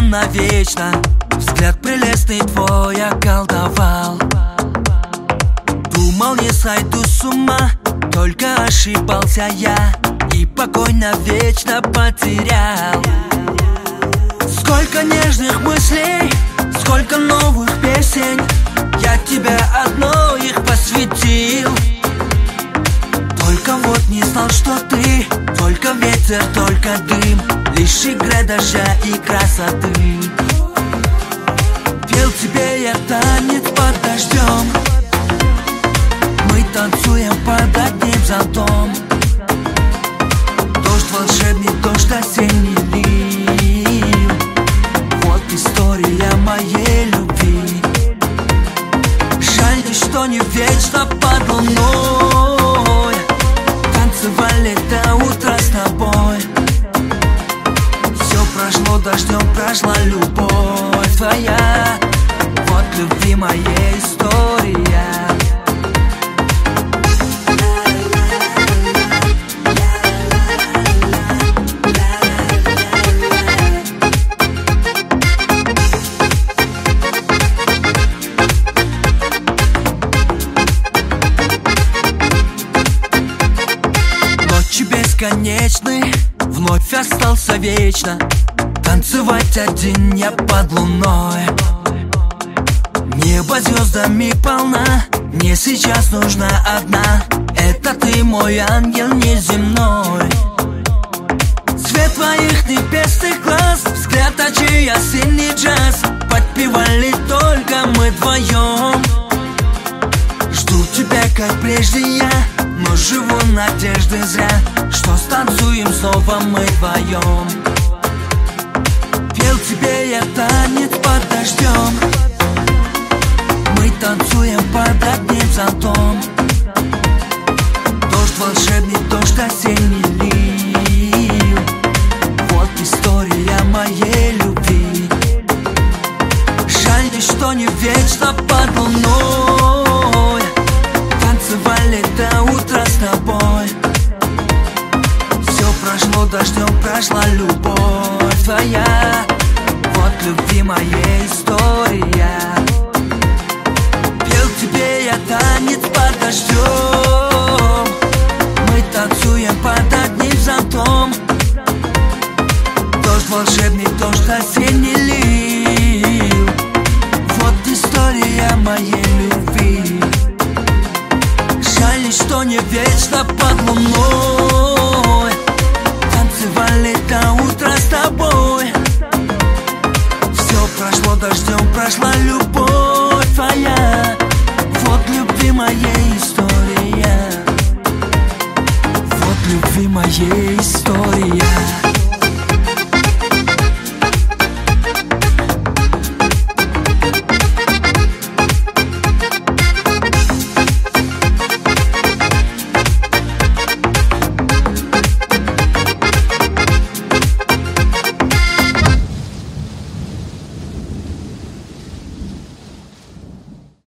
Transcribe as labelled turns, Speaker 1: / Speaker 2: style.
Speaker 1: навечно. Взгляд прелестный твой околдовал. Думал, не сойду с ума, только ошибался я, и покой навечно потерял. Сколько нежных мыслей, сколько новых песен, я тебе одно их посвятил. Только вот не знал, что ты только ветер, только дым, лишь игра дождя и красоты. Пел тебе я танец под дождем, мы танцуем под одним зонтом. Дождь волшебный, дождь осенний лил. Вот история моей любви. Жаль, что не вечно под луной танцевали до утра с тобой. Все прошло дождем, прошла любовь твоя. Вот любви моей история. Бесконечный, вновь остался вечно танцевать один я под луной. Небо звездами полна, мне сейчас нужна одна. Это ты, мой ангел неземной. Цвет твоих небесных глаз, взгляд очей, осенний джаз. Подпевали только мы вдвоем. Жду тебя, как прежде я, но живу надежды зря, что станцуем снова мы вдвоем. Пел тебе я танец под дождем, мы танцуем под одним зонтом. Дождь волшебный, дождь осенний лил. Вот история моей любви. Жаль, что не вечно под луной танцевали до утра с тобой. Все прошло дождем, прошла любовь твоя. Вот любви моей история. Пел тебе я танец под дождем, мы танцуем под одним зонтом. Дождь волшебный, дождь осенний лил. Вот история моей любви. Жаль, что не вечно под луной танцевали до утра с тобой. Все прошло дождем, прошла любовь твоя. Вот любви моей